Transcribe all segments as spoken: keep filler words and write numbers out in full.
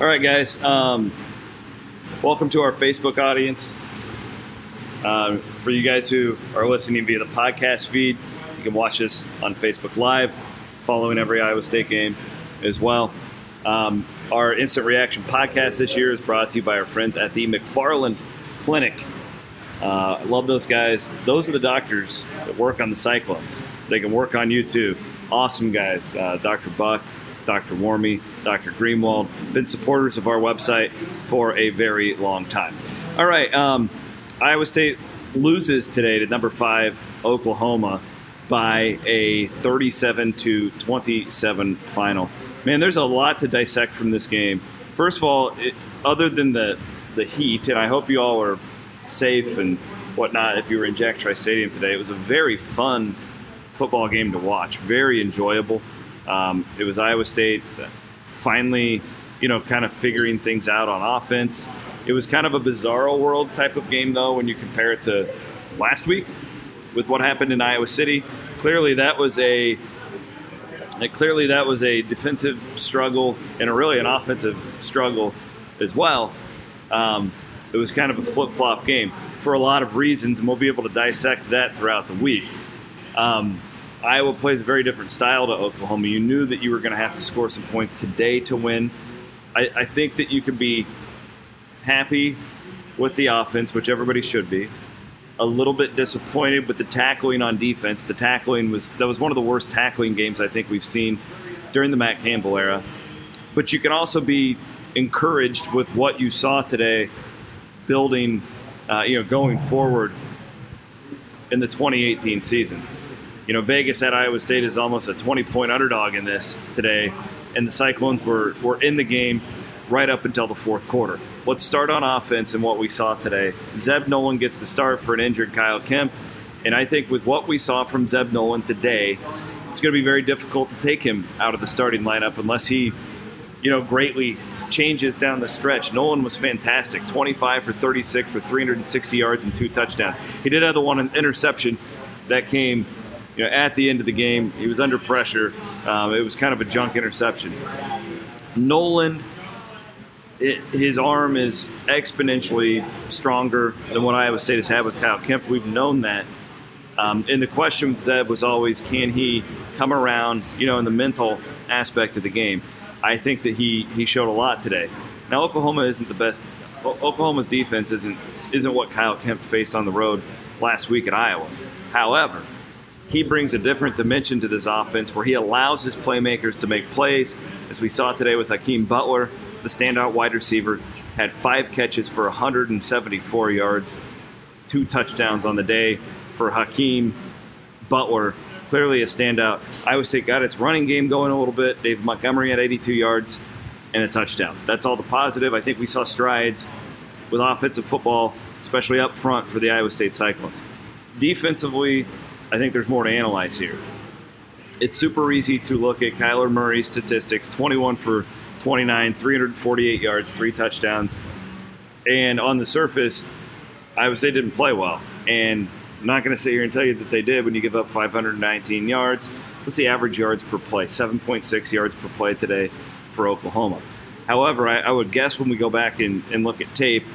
All right, guys. Um, welcome to our Facebook audience. Uh, for you guys who are listening via the podcast feed, you can watch us on Facebook Live, following every Iowa State game as well. Um, our Instant Reaction podcast this year is brought to you by our friends at the McFarland Clinic. Uh, I love those guys. Those are the doctors that work on the Cyclones. They can work on you too. Awesome guys. Uh, Doctor Buck, Doctor Warmy, Doctor Greenwald, been supporters of our website for a very long time. All right, um, Iowa State loses today to number five Oklahoma by a thirty-seven to twenty-seven final. Man, there's a lot to dissect from this game. First of all, it, other than the the heat, and I hope you all are safe and whatnot if you were in Jack Trice Stadium today, it was a very fun football game to watch, very enjoyable. Um, it was Iowa State finally, you know, kind of figuring things out on offense. It was kind of a bizarro world type of game, though, when you compare it to last week with what happened in Iowa City. Clearly, that was a clearly that was a defensive struggle and a really an offensive struggle as well. Um, it was kind of a flip-flop game for a lot of reasons, and we'll be able to dissect that throughout the week. Um, Iowa plays a very different style to Oklahoma. You knew that you were going to have to score some points today to win. I, I think that you could be happy with the offense, which everybody should be. A little bit disappointed with the tackling on defense. The tackling was that was one of the worst tackling games I think we've seen during the Matt Campbell era. But you can also be encouraged with what you saw today, building, uh, you know, going forward in the twenty eighteen season. You know, Vegas had Iowa State as almost a twenty-point underdog in this today, and the Cyclones were, were in the game right up until the fourth quarter. Let's start on offense and what we saw today. Zeb Noland gets the start for an injured Kyle Kemp, and I think with what we saw from Zeb Noland today, it's going to be very difficult to take him out of the starting lineup unless he, you know, greatly changes down the stretch. Noland was fantastic, twenty-five for thirty-six for three hundred sixty yards and two touchdowns. He did have the one interception that came, you know, at the end of the game. He was under pressure. Um, it was kind of a junk interception. Noland, it, his arm is exponentially stronger than what Iowa State has had with Kyle Kemp. We've known that. Um, and the question with Zeb was always, can he come around, you know, in the mental aspect of the game? I think that he, he showed a lot today. Now, Oklahoma isn't the best. Oklahoma's defense isn't isn't what Kyle Kemp faced on the road last week at Iowa. However, he brings a different dimension to this offense where he allows his playmakers to make plays. As we saw today with Hakeem Butler, the standout wide receiver, had five catches for one hundred seventy-four yards, two touchdowns on the day for Hakeem Butler. Clearly a standout. Iowa State got its running game going a little bit. Dave Montgomery had eighty-two yards and a touchdown. That's all the positive. I think we saw strides with offensive football, especially up front for the Iowa State Cyclones. Defensively, I think there's more to analyze here. It's super easy to look at Kyler Murray's statistics, twenty-one for twenty-nine, three hundred forty-eight yards, three touchdowns. And on the surface, Iowa State didn't play well. And I'm not going to sit here and tell you that they did when you give up five hundred nineteen yards. What's the average yards per play? seven point six yards per play today for Oklahoma. However, I, I would guess when we go back and, and look at tape,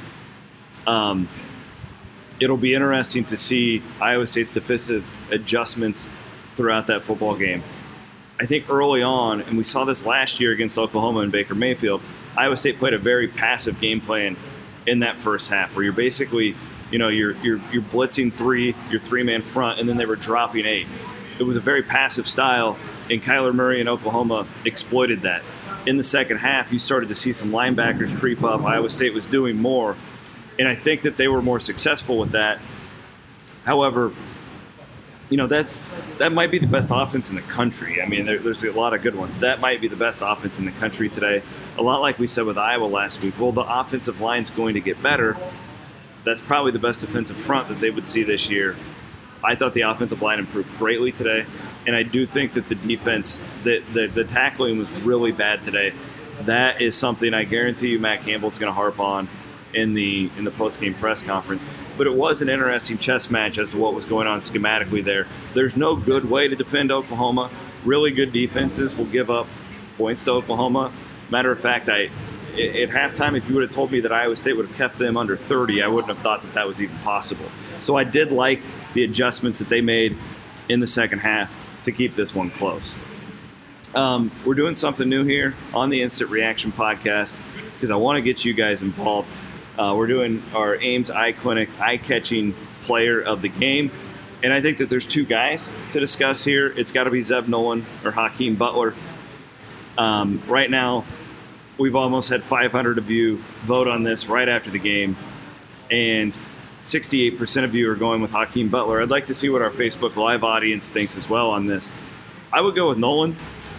um, it'll be interesting to see Iowa State's defensive adjustments throughout that football game. I think early on, and we saw this last year against Oklahoma and Baker Mayfield, Iowa State played a very passive game plan in that first half where you're basically, you know, you're you're you're blitzing three, your three-man front, and then they were dropping eight. It was a very passive style, and Kyler Murray and Oklahoma exploited that. In the second half, you started to see some linebackers creep up. Iowa State was doing more, and I think that they were more successful with that. However, you know, that's that might be the best offense in the country. I mean, there, there's a lot of good ones. That might be the best offense in the country today. A lot like we said with Iowa last week. Well, the offensive line's going to get better. That's probably the best defensive front that they would see this year. I thought the offensive line improved greatly today, and I do think that the defense, the, the, the tackling was really bad today. That is something I guarantee you Matt Campbell's going to harp on in the in the post-game press conference. But it was an interesting chess match as to what was going on schematically there. There's no good way to defend Oklahoma. Really good defenses will give up points to Oklahoma. Matter of fact, I at halftime, if you would have told me that Iowa State would have kept them under thirty, I wouldn't have thought that that was even possible. So I did like the adjustments that they made in the second half to keep this one close. Um, we're doing something new here on the Instant Reaction Podcast because I want to get you guys involved. Uh, we're doing our Ames Eye Clinic eye-catching player of the game. And I think that there's two guys to discuss here. It's got to be Zeb Noland or Hakeem Butler. Um, right now, we've almost had five hundred of you vote on this right after the game, and sixty-eight percent of you are going with Hakeem Butler. I'd like to see what our Facebook Live audience thinks as well on this. I would go with Noland,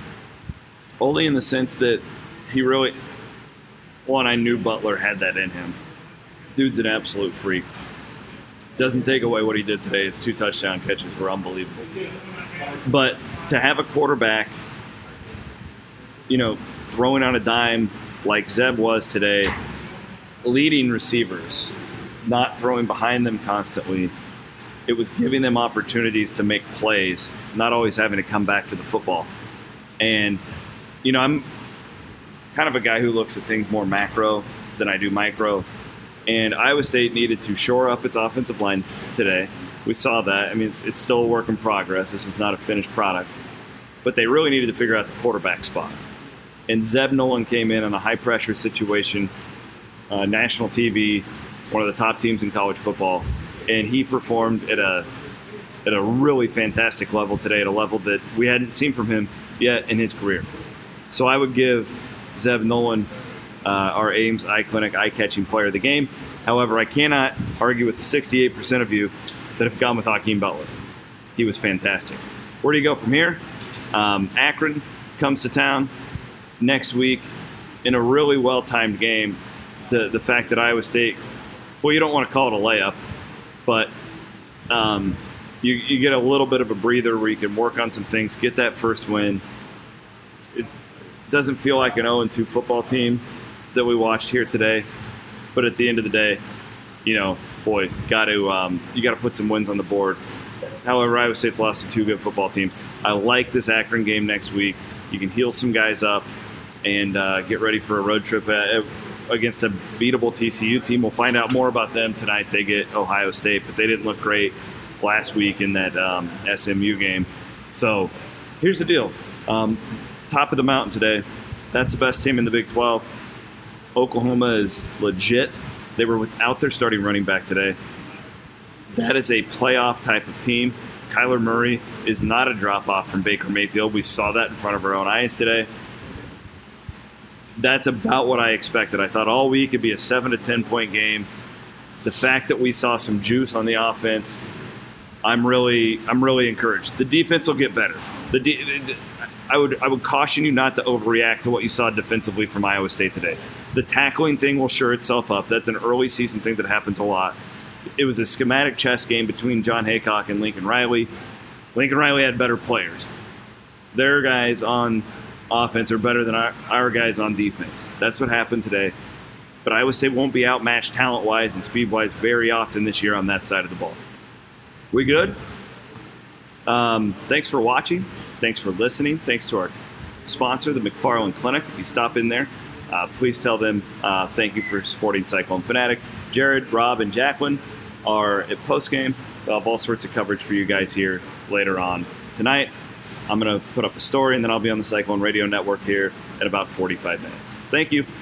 only in the sense that he really, one, I knew Butler had that in him. Dude's an absolute freak. Doesn't take away what he did today. His two touchdown catches were unbelievable. But to have a quarterback, you know, throwing on a dime like Zeb was today, leading receivers, not throwing behind them constantly, it was giving them opportunities to make plays, not always having to come back to the football. And, you know, I'm kind of a guy who looks at things more macro than I do micro. And Iowa State needed to shore up its offensive line today. We saw that. I mean, it's, it's still a work in progress. This is not a finished product. But they really needed to figure out the quarterback spot. And Zeb Noland came in on a high-pressure situation, uh, national T V, one of the top teams in college football. And he performed at a at a really fantastic level today, at a level that we hadn't seen from him yet in his career. So I would give Zeb Noland Uh, our Ames Eye Clinic eye-catching player of the game. However, I cannot argue with the sixty-eight percent of you that have gone with Hakeem Butler. He was fantastic. Where do you go from here? Um, Akron comes to town next week in a really well-timed game. The the fact that Iowa State, well, you don't want to call it a layup, but um, you, you get a little bit of a breather where you can work on some things, get that first win. It doesn't feel like an oh and two football team that we watched here today, but at the end of the day, you know, boy, got to um, you got to put some wins on the board. However, Iowa State's lost to two good football teams. I like this Akron game next week. You can heal some guys up and uh, get ready for a road trip at, against a beatable T C U team. We'll find out more about them tonight. They get Ohio State, but they didn't look great last week in that um, S M U game. So here's the deal. Um, top of the mountain today. That's the best team in the Big twelve. Oklahoma is legit. They were without their starting running back today. That is a playoff type of team. Kyler Murray is not a drop-off from Baker Mayfield. We saw that in front of our own eyes today. That's about what I expected. I thought all week it'd be a seven to ten point game. The fact that we saw some juice on the offense, I'm really, I'm really encouraged. The defense will get better. The de- I would, I would caution you not to overreact to what you saw defensively from Iowa State today. The tackling thing will shore itself up. That's an early season thing that happens a lot. It was a schematic chess game between John Haycock and Lincoln Riley. Lincoln Riley had better players. Their guys on offense are better than our, our guys on defense. That's what happened today. But Iowa State won't be outmatched talent-wise and speed-wise very often this year on that side of the ball. We good? Um, thanks for watching. Thanks for listening. Thanks to our sponsor, the McFarland Clinic. If you stop in there, uh, please tell them uh, thank you for supporting Cyclone Fanatic. Jared, Rob, and Jacqueline are at postgame. They'll have all sorts of coverage for you guys here later on tonight. I'm going to put up a story, and then I'll be on the Cyclone Radio Network here in about forty-five minutes. Thank you.